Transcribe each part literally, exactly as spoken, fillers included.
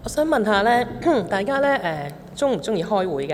我想問下咧，大家咧誒中唔中意開會㗎？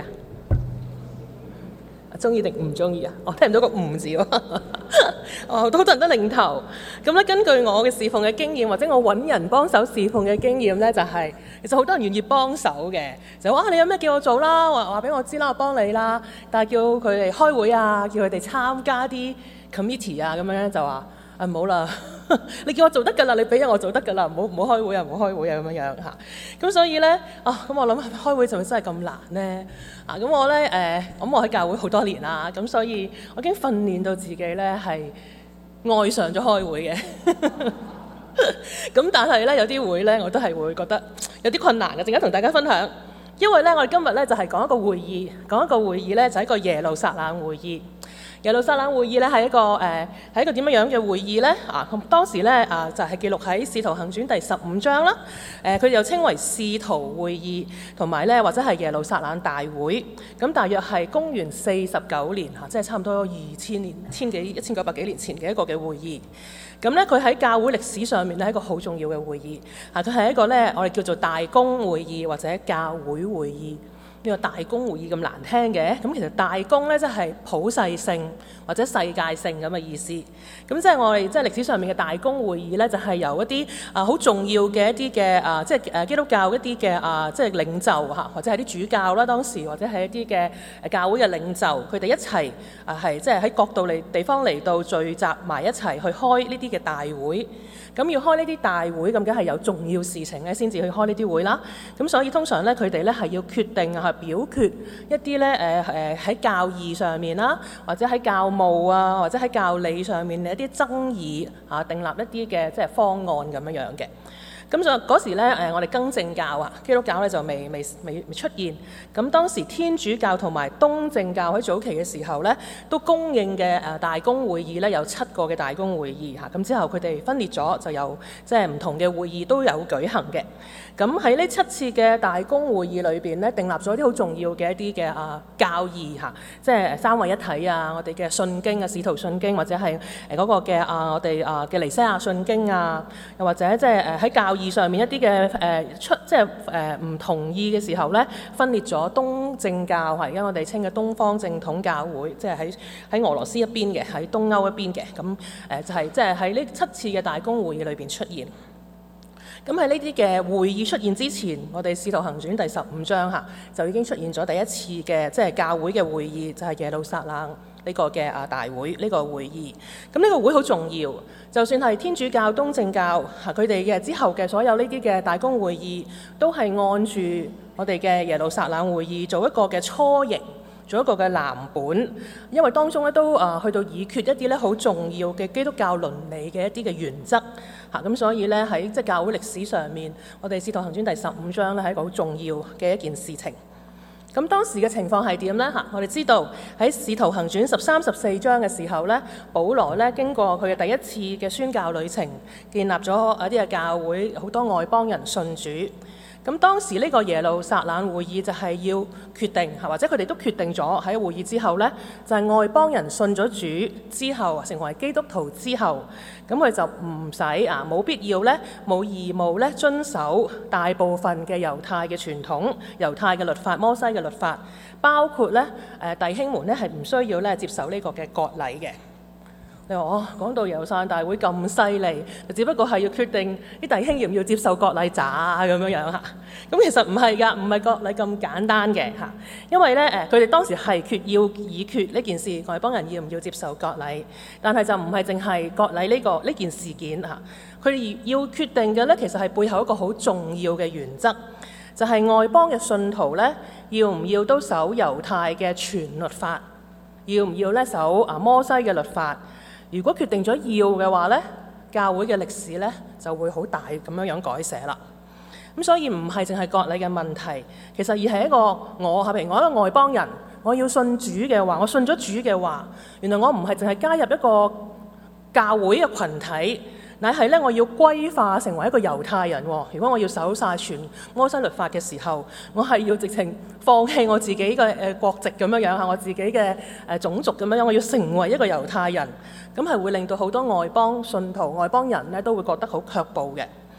中意定唔中意啊？我聽唔到個唔字喎。哦，好多人都擰頭。咁咧，根據我嘅侍奉嘅經驗，或者我揾人幫手侍奉嘅經驗咧，就係、是、其實好多人願意幫手嘅，就話、啊、你有咩叫我做啦，話話俾我知啦，我幫你啦。但係叫佢哋開會啊，叫佢哋參加啲 committee 啊，咁樣就話啊唔好啦，你叫我做得㗎啦，你俾我做得㗎啦，唔好唔好開會啊，唔好開會啊咁樣樣嚇。咁所以咧，啊咁我諗開會就真係咁難咧。啊咁我咧誒，咁、呃、我喺教會好多年啦，咁所以我已經訓練到自己咧係愛上咗開會嘅。咁但係咧有啲會咧，我都係會覺得有啲困難嘅，陣間同大家分享。因為咧，我哋今日咧就係、是、講一個會議，講一個會議咧就係、是、一個耶路撒冷會議。耶路撒冷會議咧係一個誒係、呃、一個點樣樣嘅會議咧？啊，咁當時咧啊就係、是、記錄喺《使徒行傳》第十五章啦。誒、呃，佢又稱為使徒會議，同埋咧或者係耶路撒冷大會。咁大約係公元四十九年嚇、啊，即係差唔多二千年、千幾、一千九百幾年前嘅一個嘅會議。咁咧佢喺教會歷史上面咧係一個好重要嘅會議。嚇、啊，佢係一個咧我哋叫做大公會議或者教會會議。呢個大公會議咁難聽嘅，咁其實大公咧即係普世性或者世界性咁嘅意思。咁即係我哋即係歷史上面嘅大公會議咧，就係由一啲啊好重要嘅一啲嘅啊即係誒基督教一啲嘅啊即係領袖嚇，或者係啲主教啦當時，或者係一啲嘅誒教會嘅領袖，佢哋一齊啊係即係喺各度嚟地方嚟到聚集埋一齊去開呢啲嘅大會。咁要開呢啲大會，咁梗係有重要事情咧，先至去開呢啲會啦。咁所以通常咧，佢哋咧係要決定係表決一啲咧誒誒喺教義上面啦，或者喺教務啊，或者喺教理上面嘅一啲爭議啊，訂立一啲嘅即係方案咁樣樣嘅。咁就嗰時咧，誒我哋更正教啊，基督教咧就未未未未出現。咁當時天主教同埋東正教喺早期嘅時候咧，都公認嘅誒大公會議咧有七個嘅大公會議嚇。咁之後佢哋分裂咗，就有即係唔同嘅會議都有舉行嘅。咁喺呢七次嘅大公會議裏邊咧，訂立咗啲好重要嘅一啲嘅啊教義嚇，即係三位一體啊，我哋嘅信經啊，使徒信經，或者係誒嗰個嘅啊我哋啊嘅尼西亞信經啊，又或者即係誒喺教義上面一啲嘅誒出即係誒唔同意嘅時候咧，分裂咗東正教係而家我哋稱嘅東方正統教會，即係喺喺俄羅斯一邊嘅，喺東歐一邊嘅，咁誒就係即係喺呢七次嘅大公會議裏邊出現。咁喺呢啲嘅會議出現之前，我哋《使徒行傳》第十五章嚇就已經出現咗第一次嘅即係教會嘅會議，就係耶路撒冷呢個嘅啊大會呢個會議。咁呢個會好重要，就算係天主教、東正教嚇佢哋嘅之後嘅所有呢啲嘅大公會議，都係按住我哋嘅耶路撒冷會議做一個嘅雛形，做一個嘅藍本，因為當中咧都啊去到議決一啲咧好重要嘅基督教倫理嘅一啲嘅原則嚇，咁所以咧喺即係教會歷史上面，我哋《使徒行傳》第十五章咧係一個好重要嘅一件事情。咁當時嘅情況係點呢？嚇？我哋知道喺《使徒行傳》十三十四章嘅時候咧，保羅咧經過佢嘅第一次嘅宣教旅程，建立咗一啲嘅教會，好多外邦人信主。咁當時呢個耶路撒冷會議就係要決定，或者佢哋都決定咗喺會議之後呢，就係、是、外邦人信咗主之後，成為基督徒之後，咁佢就唔使啊冇必要呢，冇義務呢遵守大部分嘅猶太嘅傳統、猶太嘅律法、摩西嘅律法，包括呢誒弟兄們呢係唔需要呢接受呢個嘅割禮嘅。你話哦，講到耶路撒冷大會咁犀利，只不過係要決定啲弟兄要唔要接受割禮咋咁樣樣嚇。咁其實唔係㗎，唔係割禮咁簡單嘅嚇。因為咧誒，佢哋當時係決要議決呢件事，外邦人要唔要接受割禮，但係就唔係淨係割禮呢個呢件事件嚇。佢哋要決定嘅咧，其實係背後一個好重要嘅原則，就係外邦嘅信徒咧，要唔要都守猶太嘅全律法，要唔要咧守啊摩西嘅律法。如果決定咗要嘅話咧，教會嘅歷史咧就會好大咁樣樣改寫啦。咁所以唔係淨係割禮嘅問題，其實而係一個我譬如我一個外邦人，我要信主嘅話，我信咗主嘅話，原來我唔係淨係加入一個教會嘅群體，乃係咧我要歸化成為一個猶太人。如果我要守晒全摩西律法嘅時候，我係要直情放棄我自己嘅誒國籍咁樣樣嚇，我自己嘅誒種族咁樣樣，我要成為一個猶太人，咁係會令到好多外邦信徒、外邦人咧都會覺得好卻步嘅。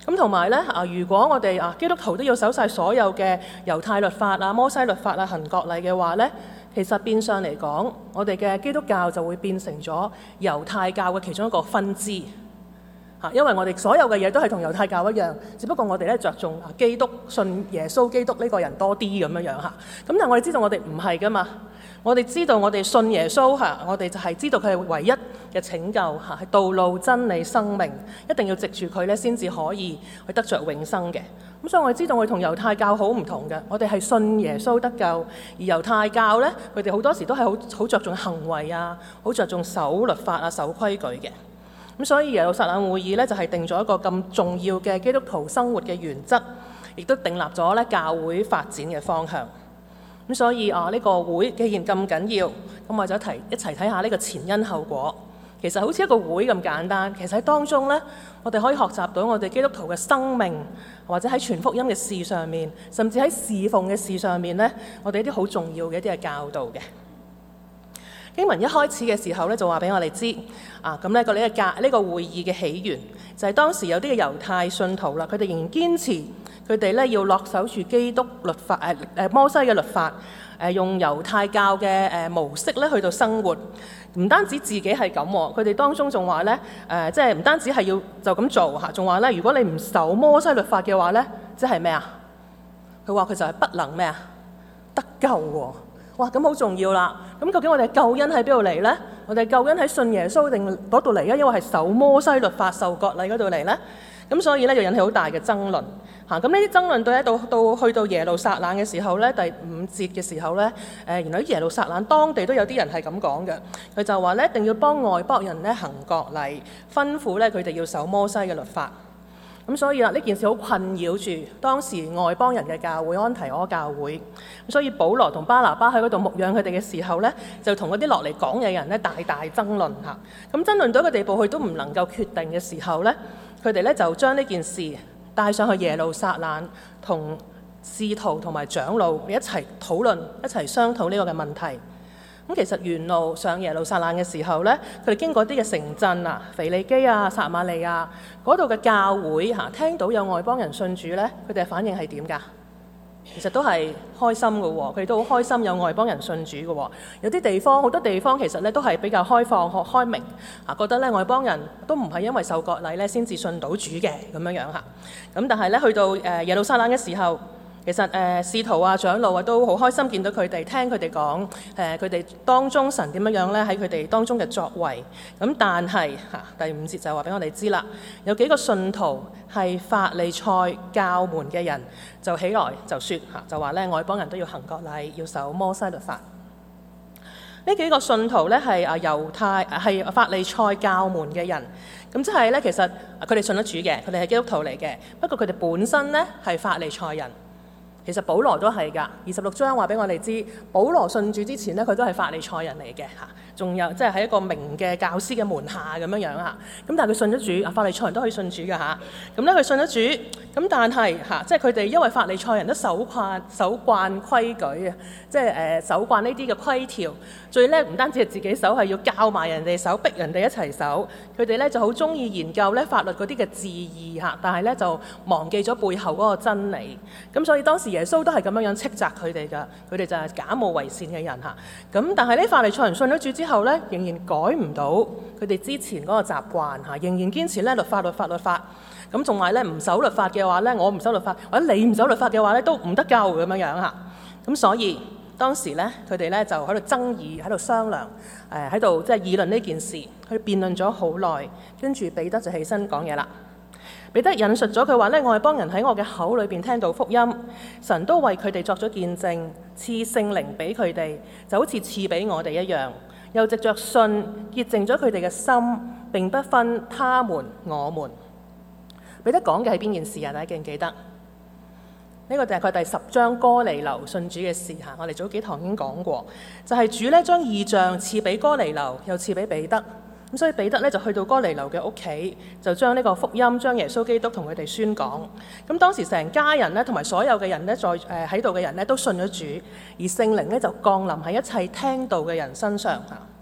咁同埋咧啊，如果我哋啊基督徒都要守晒所有嘅猶太律法啊、摩西律法啊、行國禮嘅話咧，其實變相嚟講，我哋嘅基督教就會變成咗猶太教嘅其中一個分支嚇，因為我哋所有嘅嘢都係同猶太教一樣，只不過我哋咧着重基督、信耶穌基督呢個人多啲咁樣樣嚇。咁但係我哋知道我哋唔係噶嘛。我哋知道我哋信耶穌嚇，我哋就係知道佢係唯一嘅拯救嚇，係道路、真理、生命，一定要藉住佢咧先至可以去得着永生嘅。咁所以我哋知道我哋同猶太教好唔同嘅，我哋係信耶穌得救，而猶太教咧佢哋好多時都係好好着重行為啊，好着重守律法啊、守規矩嘅。咁所以耶路撒冷會議咧就係定咗一個咁重要嘅基督徒生活嘅原則，亦都訂立咗咧教會發展嘅方向。咁所以啊，呢個會既然咁緊要，咁我就提一齊睇下呢個前因後果。其實好似一個會咁簡單，其實喺當中呢，我哋可以學習到我哋基督徒嘅生命，或者喺傳福音嘅事上面，甚至喺侍奉嘅事上面呢，我哋一啲好重要嘅一啲嘅教導嘅。經文一開始嘅時候咧，就話俾我哋知啊，咁呢個呢個教呢個會議嘅起源就係、是、當時有啲嘅猶太信徒啦，佢哋仍然堅持佢哋咧要落手住基督律法誒誒、呃、摩西嘅律法誒、呃，用猶太教嘅誒、呃、模式咧去到生活。唔單止自己係咁，佢哋當中仲話咧誒，即係唔單止係要就咁做嚇，仲話咧如果你唔守摩西律法嘅話咧，即係咩啊？佢話佢就係不能咩啊得救喎。哇，咁好重要啦！咁究竟我哋救恩喺邊度嚟呢？我哋救恩喺信耶穌定嗰度嚟啊？因為係守摩西律法、受割禮嗰度嚟呢？咁所以咧就引起好大嘅爭論嚇。咁呢啲爭論對到到去到耶路撒冷嘅時候咧，第五節嘅時候咧，誒原來喺耶路撒冷當地都有啲人係咁講嘅。佢就話咧一定要幫外邦人咧行割禮，吩咐咧佢哋要守摩西嘅律法。咁所以啦，呢件事好困擾住當時外邦人嘅教會安提阿教會。咁所以保羅同巴拿巴喺嗰度牧養佢哋嘅時候咧，就同嗰啲落嚟講嘢嘅人咧大大爭論嚇。咁爭論到一個地步，佢都唔能夠決定嘅時候咧，佢哋咧就將呢件事帶上去耶路撒冷，同使徒同埋長老一齊討論，一齊商討呢個嘅問題。咁其實沿路上耶路撒冷嘅時候咧，佢哋經過啲嘅城鎮啊，腓利基啊、撒瑪利亞嗰度嘅教會嚇，聽到有外邦人信主咧，佢哋嘅反應係點㗎？其實都係開心嘅喎，佢哋都好開心有外邦人信主嘅喎。有啲地方，好多地方其實咧都係比較開放、開開明嚇，覺得咧外邦人都唔係因為受割禮咧先至信到主嘅咁樣樣嚇。咁但係咧去到誒耶路撒冷嘅時候，其實誒使徒啊、長老啊都好開心見到佢哋，聽佢哋講誒佢哋當中神點樣樣咧喺佢哋當中嘅作為。咁但係嚇第五節就話俾我哋知啦，有幾個信徒係法利賽教門嘅人，就起來就説嚇，就話咧外邦人都要行割禮，要守摩西律法。呢幾個信徒咧係啊猶太係法利賽教門嘅人，咁即係咧其實佢哋信得主嘅，佢哋係基督徒嚟嘅，不過佢哋本身咧係法利賽人。其實保羅都係㗎，二十六章話俾我哋知，保羅信主之前咧，佢都係法利賽人嚟嘅嚇，仲有即係喺一個名嘅教師嘅門下咁樣樣嚇。咁但係佢信咗主，啊法利賽人都可以信主㗎嚇。咁咧佢信咗主，咁但係嚇，即係佢哋因為法利賽人都守慣守慣規矩啊，即係誒守慣呢啲嘅規條，最叻唔單止係自己守，係要教埋人哋守，逼人哋一齊守。佢哋咧就好中意研究咧法律嗰啲嘅字義嚇，但係咧就忘記咗背後嗰個真理。咁所以當時耶穌都係咁樣樣斥責佢哋㗎，佢哋就係假冒為善嘅人嚇。咁但係呢法利賽人信咗主之後咧，仍然改唔到佢哋之前嗰個習慣嚇，仍然堅持咧律法律法律法。咁仲話咧唔守律法嘅話咧，我唔守律法，或者你唔守律法嘅話咧，都唔得救咁樣樣嚇。咁所以當時咧，佢哋咧就喺度爭議，喺度商量，誒喺度即係議論呢件事，佢辯論咗好耐，跟住彼得就起身講嘢啦。彼得引述咗佢話咧，外邦人喺我嘅口裏邊聽到福音，神都為佢哋作咗見證，賜聖靈俾佢哋，就好似賜俾我哋一樣，又藉着信潔淨咗佢哋嘅心，並不分他們我們。彼得講嘅係邊件事啊？大家記唔記得？呢個就係佢第十章哥尼流信主嘅事嚇。我哋早幾堂已經講過，就係、是、主咧將異象賜俾哥尼流，又賜俾彼得。咁所以彼得咧就去到哥尼流嘅屋企，就將呢個福音，將耶穌基督同佢哋宣講。咁當時成家人咧，同埋所有嘅人咧，在誒喺度嘅人咧，都信咗主，而聖靈咧就降臨喺一切聽道嘅人身上嚇。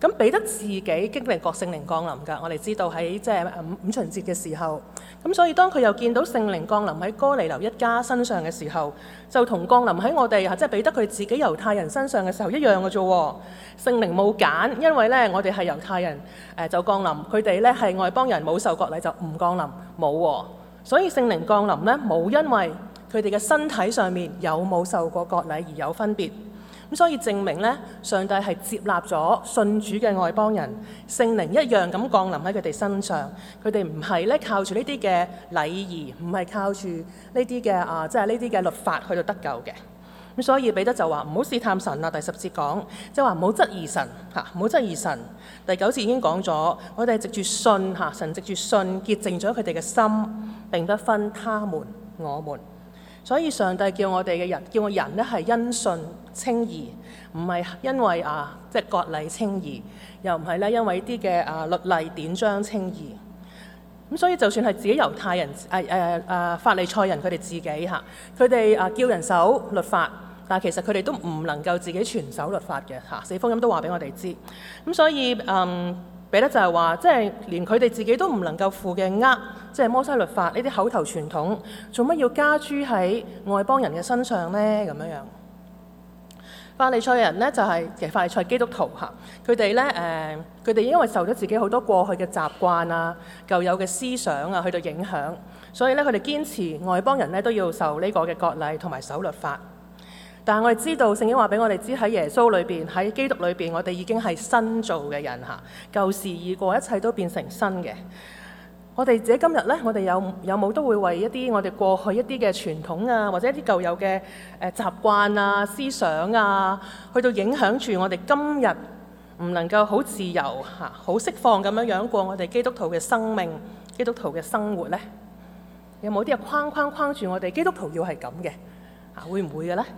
咁彼得自己經歷過聖靈降臨㗎，我哋知道喺即係五五旬節嘅時候，咁所以當佢又見到聖靈降臨喺哥尼流一家身上嘅時候，就同降臨喺我哋即係彼得佢自己猶太人身上嘅時候一樣嘅啫。聖靈冇揀，因為咧我哋係猶太人誒就降臨，佢哋咧係外邦人冇受割禮就唔降臨，冇。所以聖靈降臨咧冇因為佢哋嘅身體上面有冇受過割禮而有分別。咁所以證明咧，上帝係接納咗信主嘅外邦人，聖靈一樣咁降臨喺佢哋身上。佢哋唔係咧靠住呢啲嘅禮儀，唔係靠住呢啲嘅啊，即係呢啲嘅律法去到得救嘅。咁所以彼得就話唔好試探神啦。第十節講，即係話唔好質疑神嚇，唔好質疑神。第九節已經講咗，我哋藉住信嚇，神藉住信潔淨咗佢哋嘅心，並不分他們我們。所以上帝叫我哋嘅人，叫我人咧係因信稱義，唔係因為啊即係割禮稱義，又唔係咧因為啲嘅啊律例典章稱義。咁所以就算係自己猶太人誒誒誒法利賽人佢哋自己嚇，佢哋啊叫人守律法，但係其實佢哋都唔能夠自己全守律法嘅嚇。四福音都話俾我哋知。咁所以嗯。彼得就係話，即係連佢哋自己都唔能夠負嘅軛，即係摩西律法呢啲口頭傳統，做乜要加諸喺外邦人嘅身上呢？咁樣樣，法利賽人呢，就係、是、其實法利賽基督徒嚇，佢哋咧誒，佢、呃、哋因為受咗自己好多過去嘅習慣啊、舊有嘅思想啊，去到影響，所以咧佢哋堅持外邦人咧都要受呢個嘅割禮同埋守律法。但係我哋知道聖經話俾我哋知，喺耶穌裏邊，喺基督裏邊，我哋已經係新造嘅人嚇，舊事已過，一切都變成新嘅。我哋自己今日咧，我哋有有冇都會為一啲我哋過去一啲嘅傳統啊，或者一啲舊有嘅誒習慣啊、思想啊，去到影響住我哋今日唔能夠好自由嚇、好釋放咁樣樣過我哋基督徒嘅生命、基督徒嘅生活咧？有冇啲嘅框框框住我哋基督徒要係咁嘅嚇？會唔會嘅咧？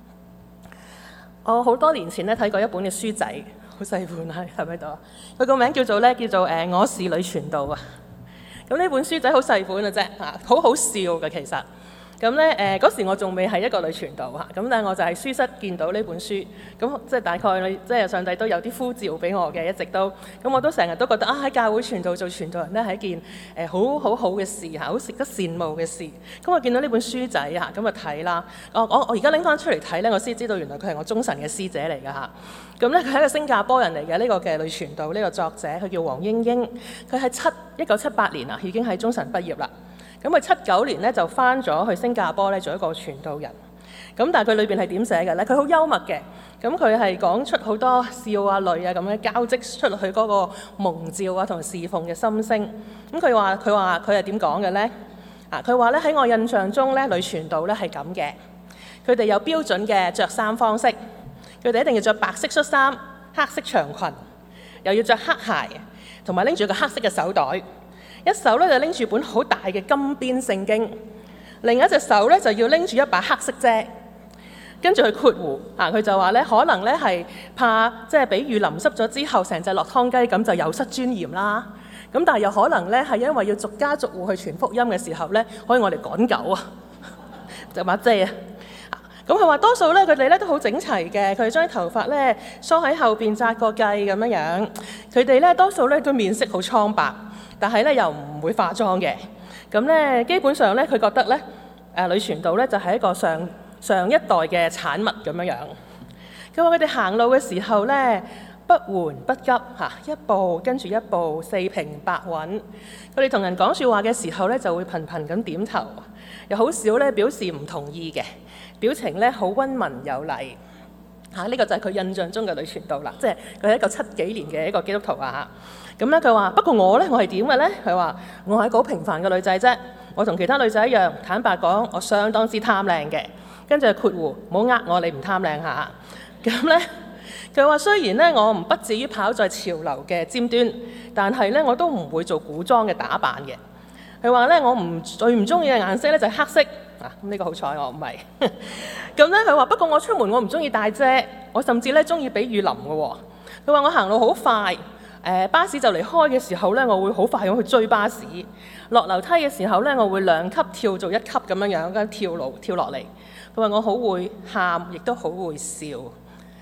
我好多年前咧睇過一本嘅書仔，好細本係係咪度啊？佢個名叫做咧叫做誒我是女傳道啊。咁呢本書仔好細本嘅啫嚇，好好笑嘅其實。咁咧誒嗰時我仲未係一個女傳道嚇，咁但係我就喺書室見到呢本書，咁即係大概即係上帝都有啲呼召俾我嘅，一直都咁我都成日都覺得啊喺教會傳道做傳道人咧係一件誒好好好嘅事嚇，好值得羨慕嘅事。咁我見到呢本書仔嚇，咁啊睇啦，我我我而家拎翻出嚟睇咧，我先知道原來佢係我中神嘅師姐嚟㗎嚇。咁咧佢係一個新加坡人嚟嘅，呢個嘅女傳道呢個作者，佢叫黃英英，佢喺七一九七八年啊已經喺中神畢業啦。咁佢七九年咧就翻咗去新加坡咧做一個傳道人。咁但係佢裏邊係點寫嘅咧？佢好幽默嘅。咁佢係講出好多笑啊、淚啊咁樣交織出去嗰個蒙召啊同侍奉嘅心聲。咁佢話佢話佢係點講嘅咧？啊，佢話咧喺我印象中咧，女傳道咧係咁嘅。佢哋有標準嘅着衫方式，佢哋一定要着白色恤衫、黑色長裙，又要着黑鞋，同埋拎住個黑色嘅手袋。一手咧就拎住本好大嘅金邊聖經，另一隻手咧就要拎住一把黑色遮。跟住佢括弧啊，佢就話咧可能咧係怕即係俾雨淋濕咗之後成隻落湯雞咁就有失尊嚴啦。咁但係又可能咧係因為要逐家逐戶去傳福音嘅時候咧，可以我哋趕狗啊，就把遮啊。咁佢話多數咧佢哋咧都好整齊嘅，佢哋將啲頭髮咧梳喺後邊紮個髻咁樣樣。佢哋咧多數咧都面色好蒼白。但係咧又唔會化妝嘅，咁咧基本上咧佢覺得咧誒女傳道咧就係一個上上一代嘅產物咁樣樣。佢話佢哋行路嘅時候咧不緩不急嚇，一步跟住一步，四平八穩。佢哋同人講説話嘅時候咧就會頻頻咁點頭，又好少咧表示唔同意嘅，表情咧好溫文有禮嚇。呢個就係佢印象中嘅女傳道啦，即係佢係一個七幾年嘅一個基督徒啊。咁咧佢話：不過我咧，我係點嘅咧？佢話：我係一個好平凡嘅女仔啫。我同其他女仔一樣，坦白講，我相當之貪靚嘅。跟住括弧，唔好呃我，你唔貪靚下。咁咧，佢話雖然咧我唔不至於跑在潮流嘅尖端，但係咧我都唔會做古裝嘅打扮嘅。佢話咧我唔最唔中意嘅顏色咧就係黑色。啊，咁呢個好彩我唔係。咁咧佢話：不過我出門我唔中意帶遮，我甚至咧中意俾雨淋嘅喎。佢話我行路好快。誒巴士就嚟開嘅時候咧，我會好快咁去追巴士。落樓梯嘅時候咧，我會兩級跳做一級咁樣樣，咁跳路跳落嚟。佢話我好會喊，亦都好會笑。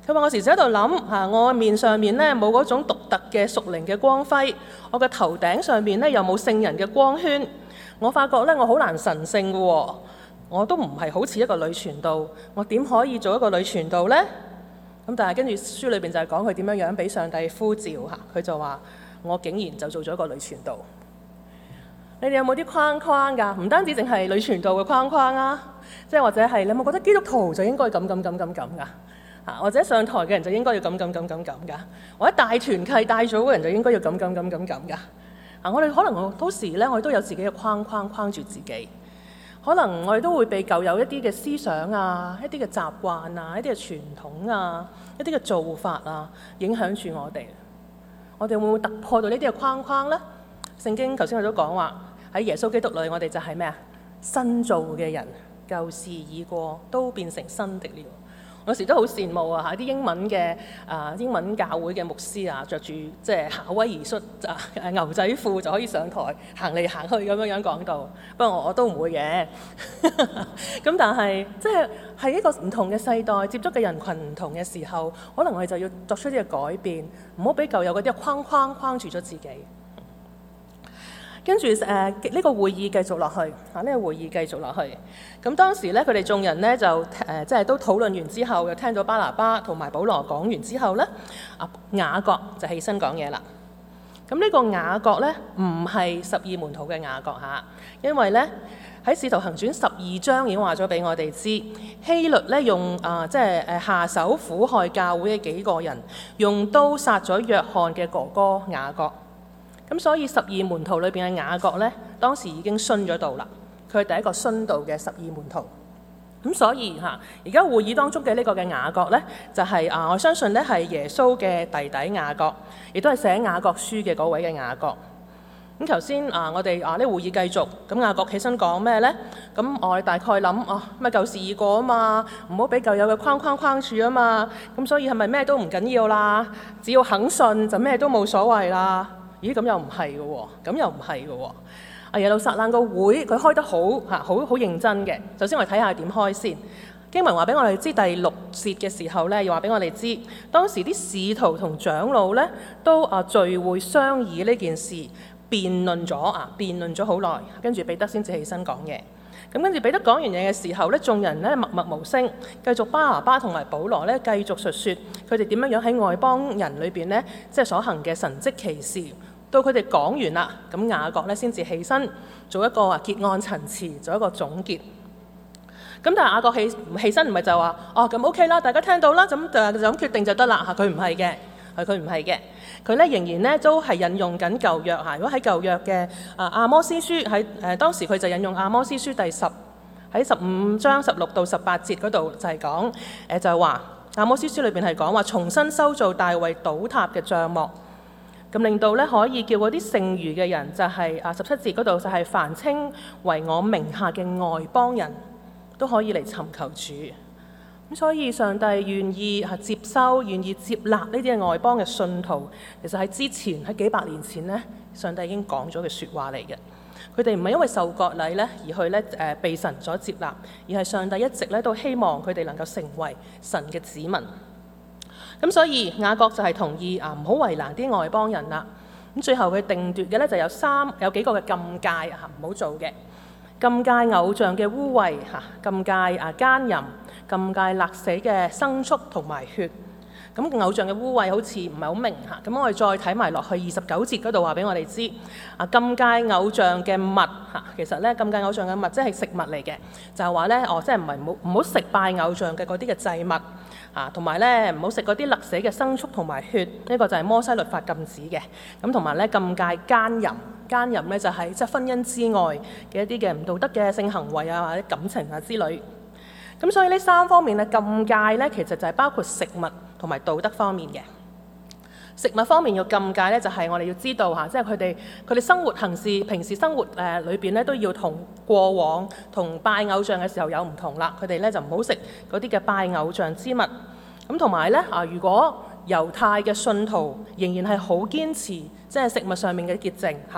佢話我時時喺度諗嚇，我面上面咧冇嗰種獨特嘅屬靈嘅光輝，我嘅頭頂上面咧又冇聖人嘅光圈，我發覺咧我好難神聖嘅喎，我都唔係好似一個女傳道，我點可以做一個女傳道呢？咁但係跟住書裏邊就係講佢點樣樣俾上帝呼召嚇，佢就話我竟然就做咗一個女傳道。你哋有冇啲框框㗎？唔單止淨係女傳道嘅框框啊，即係或者係你有冇覺得基督徒就應該咁咁咁咁咁㗎？啊，或者上台嘅人就應該要咁咁咁咁咁㗎，或者大團契帶組嘅人就應該要咁咁咁咁咁㗎。啊，我哋可能好多時咧，我哋都有自己嘅框框框住自己，可能我哋都會被舊有一啲嘅思想啊、一啲嘅習慣啊、一啲嘅傳統啊、一啲嘅做法啊影響住我哋。我哋會唔會突破到呢啲嘅框框咧？聖經頭先我都講話喺耶穌基督裏，我哋就係咩啊？新造嘅人，舊事已過，都變成新的了。有時都好羨慕啊！嚇啲英文嘅啊英文教會嘅牧師啊，着住即係夏威夷恤啊牛仔褲就可以上台行嚟行去咁樣樣講道。不過我我都唔會嘅。咁但係即係係一個唔同嘅世代，接觸嘅人群唔同嘅時候，可能我哋就要作出啲嘅改變，唔好俾舊有嗰啲框框框住咗自己。跟住誒呢個會議繼續落去，啊、這、呢個會議繼續落去。咁當時咧，佢哋眾人咧就誒、呃、即係都討論完之後，又聽到巴拿巴同埋保羅講完之後咧，啊雅各就起身講嘢啦。咁呢個雅各咧唔係十二門徒嘅雅各嚇，因為咧喺《使徒行傳》十二章已經話咗俾我哋知，希律咧用啊、呃、即係誒下手苦害教會嘅幾個人，用刀殺咗約翰嘅哥哥雅各。咁所以十二門徒裏邊嘅雅各咧，當時已經殉咗道啦。佢係第一個殉道嘅十二門徒。咁所以嚇，而家會議當中嘅呢個嘅雅各咧，就係、是、啊，我相信咧係耶穌嘅弟弟雅各，亦都係寫雅各書嘅嗰位嘅雅各。咁頭先啊，我哋啊呢會議繼續，咁雅各起身講咩咧？咁我哋大概諗啊，咩舊事已過啊嘛，唔好俾舊有嘅框框框住啊嘛。咁所以係咪咩都唔緊要啦？只要肯信就咩都冇所謂啦。咦，咁又唔係嘅喎，咁又唔係嘅喎。啊，耶路撒冷個會佢開得好嚇，好好認真嘅。首先我哋睇下點開先。經文話俾我哋知，第六節嘅時候咧，又話俾我哋知，當時啲使徒同長老咧都啊聚會商議呢件事，辯論咗啊，辯論咗好耐，跟住彼得先至起身講嘢。咁跟住彼得講完嘢嘅時候咧，眾人咧默默無聲，繼續巴拿巴同埋保羅咧繼續述説佢哋點樣樣喺外邦人裏邊咧，即係所行嘅神蹟奇事。到佢哋講完啦，咁雅各咧先至起身做一個啊結案陳詞，做一個總結。咁但係雅各起起身唔係就話哦咁 OK 啦，大家聽到啦，咁就就咁決定就得啦嚇。佢唔係嘅，係佢唔係嘅，佢咧仍然咧都係引用緊舊約嚇。如果喺舊約嘅啊阿摩司書喺誒當時佢就引用阿摩司書第十喺十五章十六到十八節嗰度就係講誒就係話阿摩司書裏邊係講話重新修造大衛倒塌嘅帳幕。咁令到咧可以叫嗰啲剩餘嘅人，就係啊十七節嗰度就係凡稱為我名下嘅外邦人都可以嚟尋求主。咁所以上帝願意係接收、願意接納呢啲嘅外邦嘅信徒。其實喺之前喺幾百年前咧，上帝已經講咗嘅説話嚟嘅。佢哋唔係因為受割禮咧而去咧誒被神所接納，而係上帝一直咧都希望佢哋能夠成為神嘅子民。咁所以雅各就係同意啊，唔好為難啲外邦人啦。咁最後佢定奪嘅咧就有三有幾個嘅禁戒嚇，唔好做嘅。禁戒偶像嘅污穢嚇，禁戒啊奸淫，禁戒勒死嘅牲畜同埋血。咁偶像嘅污穢好似唔係好明嚇。咁我哋再睇埋落去二十九節嗰度話俾我哋知啊，禁戒偶像嘅物嚇，其實咧禁戒偶像嘅物即係食物嚟嘅，就係話咧哦，即係唔係唔好唔好食拜偶像嘅嗰啲嘅祭物。啊，同埋咧唔好食嗰啲勒死嘅牲畜同埋血，呢、這個就係摩西律法禁止嘅。咁同埋咧禁戒奸淫，奸淫咧就係即係婚姻之外嘅一啲嘅唔道德嘅性行為啊或者感情啊之類。咁所以呢三方面嘅禁戒咧，其實就係包括食物同埋道德方面嘅。食物方面要禁戒咧，就係我哋要知道嚇，即係佢哋佢哋生活行事、平時生活誒裏邊咧，都要同過往同拜偶像嘅時候有唔同啦。佢哋咧就唔好食嗰啲嘅拜偶像之物。咁同埋咧啊，如果猶太嘅信徒仍然係好堅持即係食物上面嘅潔淨嚇，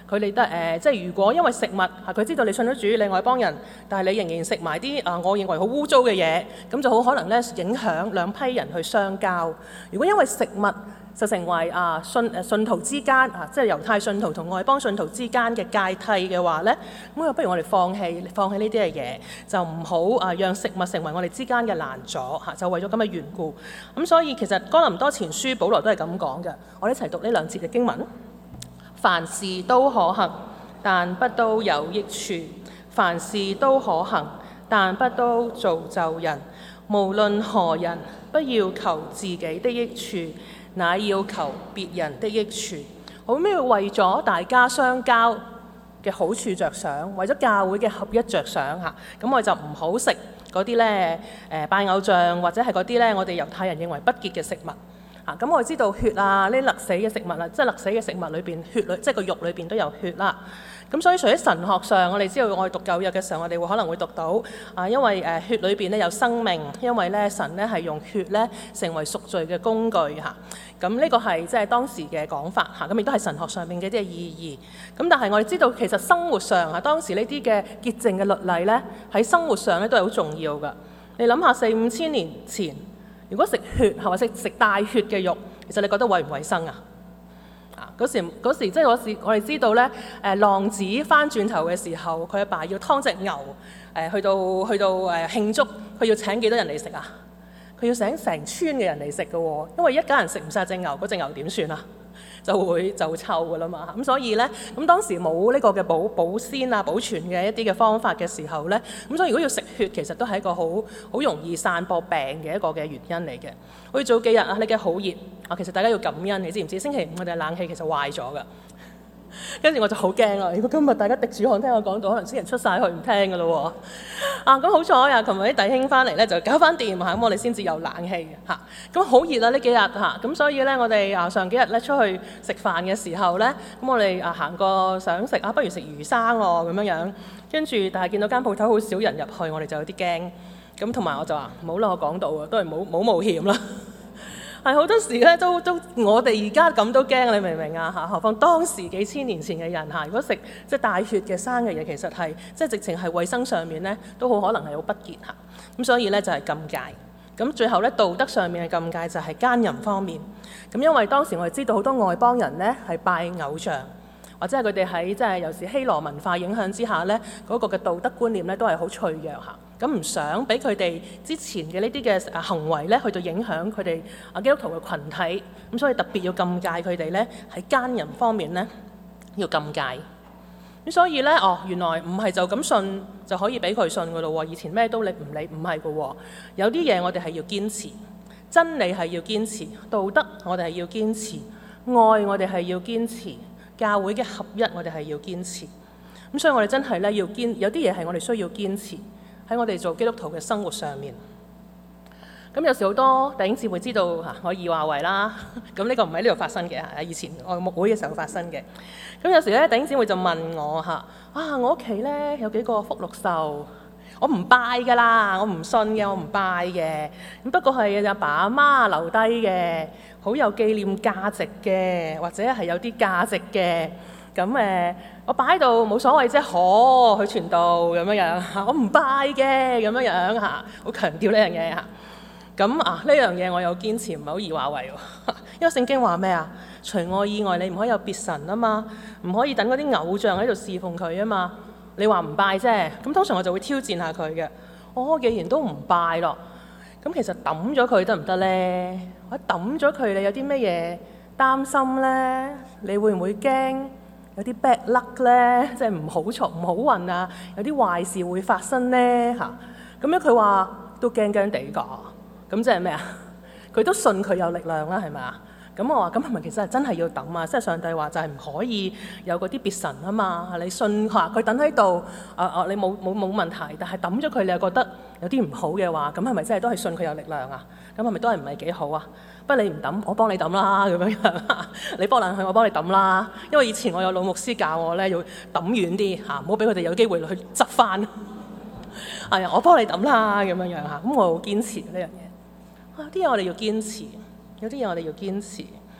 佢哋得誒，即係如果因為食物嚇，佢知道你信咗主，你外邦人，但係你仍然食埋啲啊，我認為好污糟嘅嘢，咁就好可能咧影響兩批人去相交。如果因為食物就成為啊信誒信徒之間啊，即係猶太信徒同外邦信徒之間嘅界替嘅話咧，咁又不如我哋放棄放棄呢啲嘅嘢，就唔好啊讓食物成為我哋之間嘅攔阻嚇，就為咗咁嘅緣故。咁所以其實哥林多前書保羅都係咁講嘅，我哋一齊讀呢兩節嘅經文。凡事都可行，但不都有益處；凡事都可行，但不都造就人。無論何人，不要求自己的益處，乃要求別人的益處。好咩？為咗大家相交嘅好處着想，為咗教會嘅合一着想嚇，咁我就唔好食嗰啲咧誒拜偶像，或者係嗰啲咧我哋猶太人認為不潔嘅食物。啊，咁我哋知道血啊，呢勒死嘅食物啦，即係勒死嘅食物裏邊，血裏即係個肉裏邊都有血啦。咁所以除咗神學上，我哋知道我哋讀舊約嘅時候，我哋會可能會讀到啊，因為誒血裏邊咧有生命，因為咧神咧係用血咧成為贖罪嘅工具嚇。咁呢個係即係當時嘅講法嚇，咁亦都係神學上面嘅啲意義。咁但係我哋知道其實生活上啊，當時呢啲嘅潔淨嘅律例咧喺生活上咧都係好重要㗎。你諗下四五千年前，如果食血係咪食食帶血嘅肉，其實你覺得衛唔衛生啊？啊嗰時嗰時即係嗰時我哋知道咧，誒浪子翻轉頭嘅時候，佢阿爸要劏隻牛，誒去到去到誒慶祝，佢要請幾多人嚟食啊？佢要請成村嘅人嚟食嘅喎，因為一家人食唔晒隻牛，嗰隻牛點算啊？就會就會臭㗎啦嘛，咁所以咧，咁當時冇呢個嘅保保鮮啊、保存嘅一啲嘅方法嘅時候咧，咁所以如果要食血，其實都係一個好好容易散播病嘅一個嘅原因嚟嘅。好似早幾日啊，你嘅好熱啊，其實大家要感恩，你知唔知？星期五我哋冷氣其實壞咗㗎。跟住我就好驚啦！如果今日大家滴住汗聽我講到，可能啲人出晒去唔聽㗎咯喎。啊，咁好彩啊！琴日啲弟兄翻嚟咧就搞翻掂嚇，咁我哋先至有冷氣嘅嚇。咁好熱啊呢幾日嚇，咁所以咧我哋啊上幾日咧出去食飯嘅時候咧，咁我哋啊行過想食啊，不如食魚生喎咁樣樣。跟住但係見到間鋪頭好少人入去，我哋就有啲驚。咁同埋我就話唔好啦，我講到啊，都係冇冇冒險啦。係好多時咧，都都我哋而家咁都驚，你明唔明啊？嚇，何況當時幾千年前嘅人嚇，如果食即係帶血嘅生嘅嘢，其實係即係直情係衞生上面咧，都好可能係好不潔嚇。咁所以咧就係禁戒。咁最後咧道德上面嘅禁戒就係奸淫方面。咁因為當時我哋知道好多外邦人咧係拜偶像，或者係佢哋喺即係有時希羅文化影響之下咧，嗰個嘅道德觀念咧都係好脆弱嚇。咁唔想俾佢哋之前嘅呢啲嘅行為咧，去到影響佢哋啊基督徒嘅群體，咁所以特別要禁戒佢哋咧喺奸淫方面咧要禁戒。咁所以咧，哦原來唔係就咁信就可以俾佢信噶咯喎。以前咩都理唔理，唔係噶喎。有啲嘢我哋係要堅持，真理係要堅持，道德我哋係要堅持，愛我哋係要堅持，教會嘅合一我哋係要堅持。咁所以我哋真係咧要堅，有啲嘢係我哋需要堅持。喺我哋做基督徒嘅生活上面，咁有時好多弟兄姊妹知道嚇我易話為啦，咁呢個唔喺呢度發生嘅嚇，以前我牧會嘅時候發生嘅。咁有時咧弟兄姊妹就問我嚇，啊我屋企咧有幾個福祿壽，我唔拜㗎啦，我唔信嘅，我唔拜嘅。咁不過係阿爸阿媽留低嘅，好有紀念價值嘅，或者係有啲價值嘅。咁誒，我擺喺度冇所謂啫，可去傳道咁樣樣嚇，我唔拜嘅咁樣樣嚇，好強調呢樣嘢嚇。咁啊，呢樣嘢我有堅持，唔係好易話為喎。因為聖經話咩啊？除我以外，你唔可以有別神啊嘛，唔可以等嗰啲偶像喺度侍奉佢啊嘛。你話唔拜啫，咁通常我就會挑戰下佢嘅。我既然都唔拜咯，咁其實抌咗佢得唔得咧？我抌咗佢，你有啲咩嘢擔心咧？你會唔會驚？有啲 bad luck 咧，即係唔好財唔好運啊，有啲壞事會發生咧嚇。咁樣佢話都驚驚地㗎，咁即係咩啊？佢都信佢有力量啦，係咪啊？咁我話咁係咪其實係真係要抌啊？即係上帝話就係唔可以有嗰啲別神啊嘛。你信話佢等喺度，啊啊你冇冇冇問題，但係抌咗佢你又覺得有啲唔好嘅話，咁係咪真係都係信佢有力量啊？咁係咪都係唔係幾好啊？不過你唔抌，我幫你抌啦咁樣樣。你幫爛佢，我幫你抌啦。因為以前我有老牧師教我咧，要抌遠啲嚇，唔好俾佢哋有機會去執翻。係啊，我幫你抌啦咁樣樣嚇。咁我好堅持呢樣嘢。啊，啲嘢我哋要堅持，有啲嘢我哋要堅持。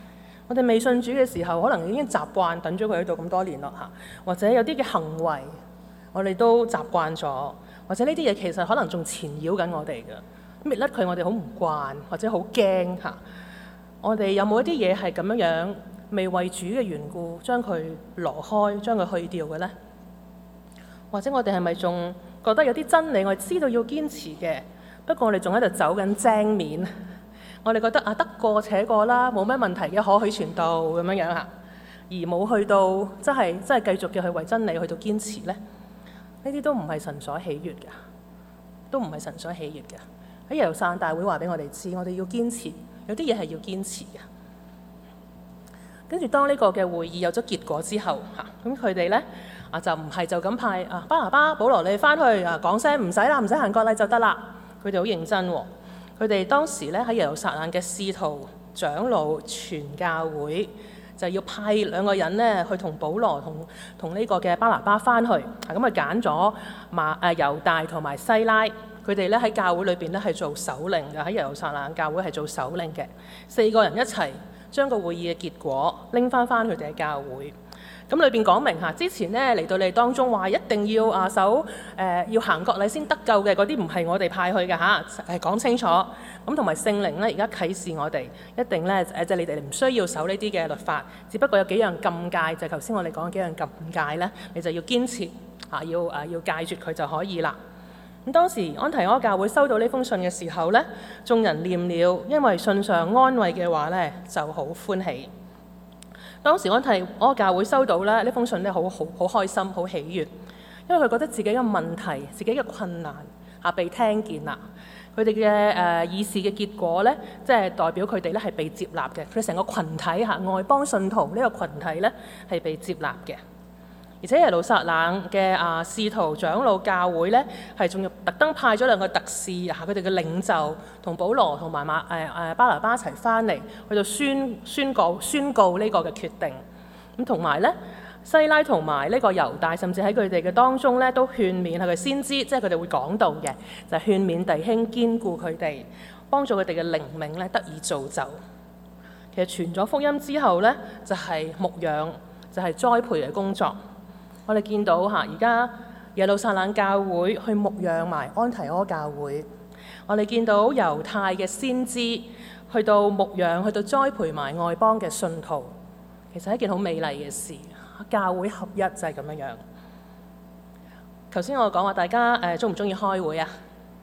我哋未信主嘅時候，可能已經習慣等咗佢喺度咁多年咯嚇，或者有啲嘅行為我哋都習慣咗，或者呢啲嘢其實可能仲纏繞緊我哋嘅，搣甩佢我哋好唔慣，或者好驚嚇。我哋有冇一啲嘢係咁樣樣未為主嘅緣故將佢挪開，將佢去掉嘅呢？或者我哋係咪仲覺得有啲真理我哋知道要堅持嘅，不過我哋仲喺度走緊正面，我哋覺得啊得過且過啦，冇咩問題嘅，可許傳道咁樣樣嚇，而冇去到真係真係繼續嘅去為真理去到堅持呢？呢啲都唔係神所喜悅嘅，都唔係神所喜悅嘅。喺耶路撒冷大會話俾我哋知，我哋要堅持，有啲嘢係要堅持嘅。跟住當呢個嘅會議有咗結果之後嚇，咁佢哋咧啊就唔係就咁派啊巴拿巴、保羅你翻去啊講聲唔使啦，唔使行割禮就得啦。佢哋好認真喎、哦。佢哋當時咧喺耶路撒冷嘅使徒、長老、全教會就要派兩個人咧去同保羅同同呢個嘅巴拿巴翻去。咁啊揀咗馬誒猶大同埋西拉，佢哋咧喺教會裏邊咧係做首領嘅，喺耶路撒冷教會係做首領嘅，四個人一齊將個會議嘅結果拎翻翻佢哋嘅教會。咁裏邊講明嚇，之前咧嚟到你當中話一定要啊守誒、呃、要行割禮先得救嘅嗰啲唔係我哋派去嘅嚇，係講清楚。咁同埋聖靈咧而家啟示我哋，一定咧誒即係你哋唔需要守呢啲嘅律法，只不過有幾樣禁戒，就係頭先我哋講嘅幾樣禁戒咧，你就要堅持嚇，要誒要戒絕佢就可以啦。咁當時安提阿教會收到呢封信嘅時候咧，眾人念了，因為信上安慰嘅話咧，就好歡喜。當時安提阿教會收到咧呢封信咧，好好好開心，好喜悅，因為佢覺得自己嘅問題、自己嘅困難嚇被聽見啦。佢哋嘅誒議事嘅結果咧，即係代表佢哋咧係被接納嘅。佢哋成個群體嚇外邦信徒呢個群體咧係被接納嘅。而且耶路撒冷嘅啊使徒長老教會咧，係仲要特登派咗兩個特使啊，佢哋嘅領袖同保羅同埋馬誒誒巴拿巴一齊翻嚟，去到宣宣告宣告呢個嘅決定。咁同埋咧，西拉同埋呢個猶大，甚至喺佢哋嘅當中咧，都勸勉係佢先知，即係佢哋會講道嘅，就係勸勉弟兄堅固佢哋，幫助佢哋嘅靈命咧得以造就。其實傳咗福音之後咧，就係牧養，就係栽培嘅工作。我哋見到嚇，而家耶路撒冷教會去牧養埋安提阿教會。我哋見到猶太嘅先知去到牧養，去到栽培埋外邦嘅信徒，其實係一件好美麗嘅事。教會合一就係咁樣樣。頭先我講話，大家誒鍾唔鍾意開會啊？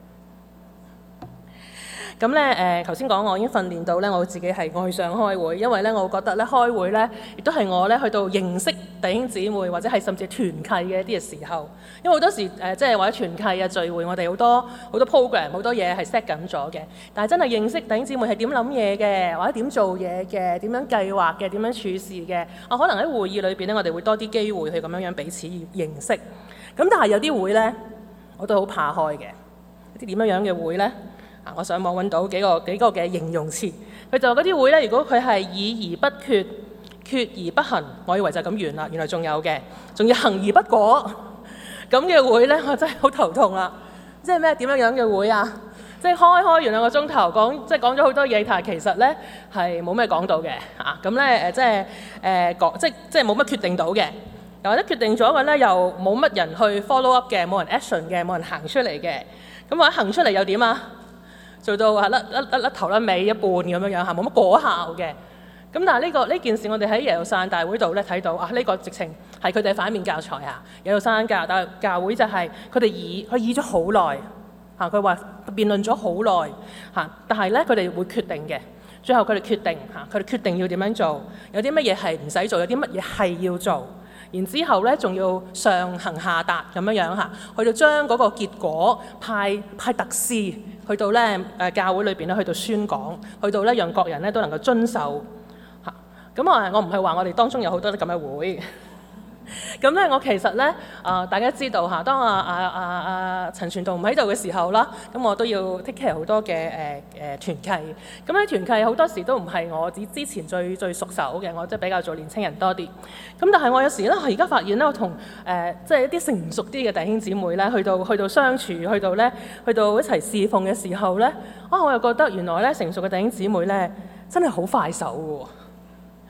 咁咧誒，頭先講我已經訓練到咧，我自己係愛上開會，因為咧我覺得咧開會咧，亦都係我咧去到認識弟兄姊妹或者係甚至團契嘅一啲嘅時候。因為好多時誒，即係或者團契啊聚會，我哋好多好多 program 好多嘢係 set 緊咗嘅。但係真係認識弟兄姊妹係點諗嘢嘅，或者點做嘢嘅，點樣計劃嘅，點樣處事嘅。啊，可能喺會議裏邊咧，我哋會多啲機會去咁樣樣彼此認識。咁但係有啲會咧，我都好怕開嘅。一啲點樣樣嘅會咧？我上網揾到幾個幾個嘅形容詞，佢就嗰啲會咧，如果佢係議而不決，決而不行，我以為就咁完啦，原來仲有嘅，仲要行而不果，咁嘅會咧，我真係好頭痛啦！即係咩點樣樣嘅會啊？即係開開完兩個鐘頭講，即係講咗好多嘢，但係其實咧係冇咩講到嘅嚇。咁咧誒即係誒講，即係即係冇乜決定到嘅，又或者決定咗嘅咧，又冇乜人去 follow up 嘅，冇人 action 嘅，冇人行出嚟嘅。咁或者行出嚟又點啊？做到啊甩甩甩甩頭甩尾一半咁樣樣嚇，冇乜果效嘅。咁但係呢個呢件事，我哋喺耶路撒冷大會度咧睇到啊，呢個直情係佢哋反面教材啊。耶路撒冷教大教會就係佢哋議，佢議咗好耐嚇，佢話辯論咗好耐嚇，但係咧佢哋會決定嘅。最後佢哋決定嚇，佢哋決定要點樣做，有啲乜嘢係唔使做，有啲乜嘢係要做。然之後咧，仲要上行下達咁樣樣嚇，去到將嗰個結果派派特使去到咧誒教會裏邊咧，去到宣講，去到咧讓各人咧都能夠遵守嚇。咁啊，我唔係話我哋當中有好多啲咁嘅會。咁咧，我其實咧啊、呃，大家知道嚇，當啊啊啊啊陳傳道唔喺度嘅時候啦，咁我都要 take care 好多嘅誒誒團契。咁咧團契好多時都唔係我之之前最最熟手嘅，我即係比較做年青人多啲。咁但係我有時咧，我而家發現咧，我同誒即係一啲成熟啲嘅弟兄姊妹咧，去到去到相處，去到咧去到一齊侍奉嘅時候咧，啊我又覺得原來咧成熟嘅弟兄姊妹咧真係好快手嘅喎。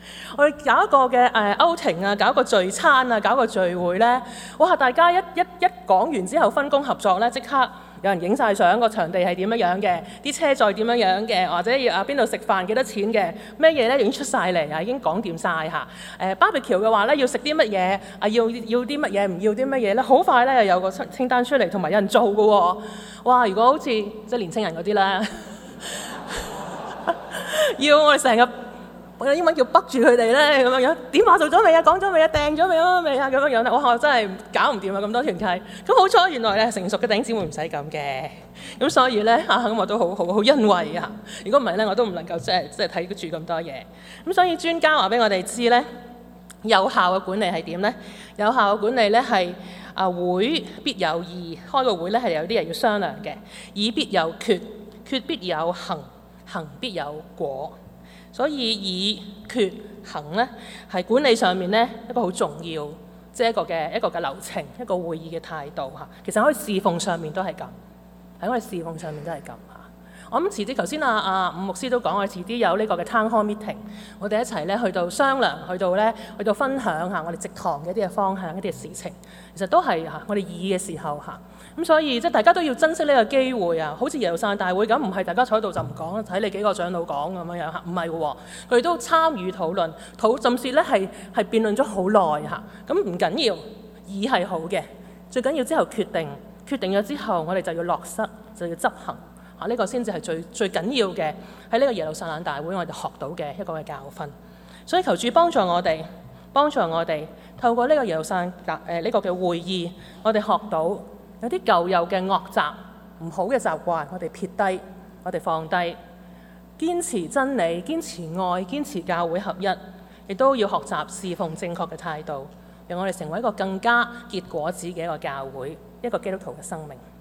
我哋搞一個嘅誒 outing 啊，搞一個聚餐啊，搞一個聚會咧，哇！大家一一一講完之後分工合作咧，即刻有人影晒相，個場地係點樣樣嘅，啲車載點樣樣嘅，或者要啊邊度食飯幾多錢嘅，咩嘢咧已經出晒嚟啊，已經講掂晒嚇。誒 barbecue 嘅話咧，要食啲乜嘢啊？要要啲乜嘢？唔要啲乜嘢咧？好快咧又有個清單出嚟，同埋有人做嘅喎。哇！如果好似即係年青人嗰啲啦，要我哋成日。我有英文叫北住佢哋咧，咁樣樣點話做咗未啊？講咗未啊？訂咗未啊？未啊？咁樣樣咧，哇！我真係搞唔掂啊！咁多團契，咁好彩原來咧成熟嘅弟兄姊妹唔使咁嘅，咁所以咧嚇咁我都好好好欣慰啊！如果唔係咧，我都唔能夠即係即係睇住咁多嘢。咁所以專家話俾我哋知咧，有效嘅管理係點咧？有效嘅管理咧係啊會必有義，開個會咧係有啲人要商量嘅，議必有決，決必有行，行必有果。所以議決行咧，係管理上面咧一個好重要，即係一個嘅一個嘅流程，一個會議嘅態度嚇。其實喺我哋侍奉上面都係咁，喺我哋侍奉上面都係咁嚇。我諗遲啲頭先啊啊伍牧師都講，我哋遲啲有呢個嘅 town hall meeting，我哋一齊咧去到商量，去到咧去到分享下我哋植堂嘅一啲嘅方向、一啲嘅事情，其實都係嚇我哋議嘅時候嚇。咁所以即係大家都要珍惜呢個機會啊！好似耶路撒冷大會咁，唔係大家坐喺度就唔講，睇你幾個長老講咁樣樣嚇，唔係喎，佢哋都參與討論，討甚至咧係係辯論咗好耐嚇。咁唔緊要，議係好嘅，最緊要之後決定，決定咗之後，我哋就要落實，就要執行嚇，呢個先至係最最緊要嘅喺呢個耶路撒冷大會我哋學到嘅一個嘅教訓。所以求主幫助我哋，幫助我哋透過呢個耶路撒冷誒呢個嘅會議，我哋學到。有啲舊有嘅惡習、唔好嘅習慣，我哋撇低，我哋放低，堅持真理、堅持愛、堅持教會合一，亦都要學習侍奉正確嘅態度，讓我哋成為一個更加結果子嘅一個教會，一個基督徒嘅生命。